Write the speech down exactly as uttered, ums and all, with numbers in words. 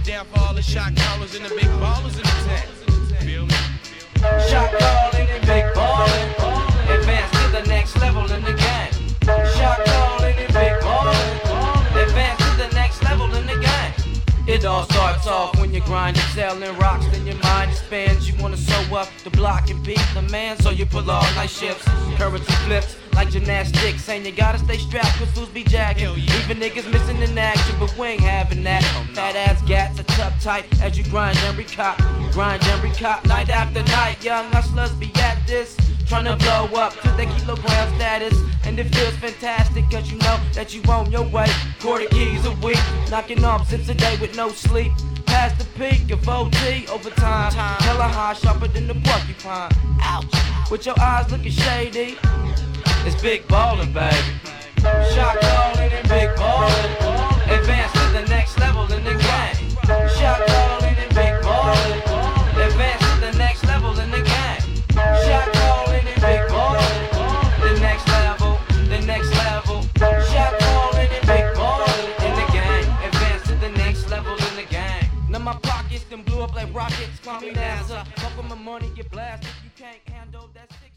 down for all the shot callers and the big ballers in the town. Feel me? Shot calling and big ballin', advance to the next level in the game. Shot calling and big ballin', advance to the next level in the game. It all starts off when you grind and selling rocks, then your mind expands. You wanna sew up the block and beat the man, so you pull all night shifts. Currency flips like gymnastics, saying you gotta stay strapped cause fools be jacking. Even niggas missing in action, but we ain't having that. Fat ass gats are tucked tight as you grind and recop. Grind and recop night after night. Young hustlers be at this, tryna blow up to the kilogram status. And it feels fantastic cause you know that you on your way. Quarter keys a week, knocking off since a day with no sleep. Past the peak of O T overtime. Hella high, sharper than the porcupine. Ouch, with your eyes looking shady. It's big ballin', baby. Shot callin' and big ballin', advance to the next level in the game. Shot callin' and big ballin', advance to the next level in the game. Shot callin' and big ballin', the next level, the next level. Shot callin' and big ballin' in the game, advance to the next level in the game. Now my pockets done blew up like rockets, call me NASA. Fuck with my money, get blasted. You can't handle that sick.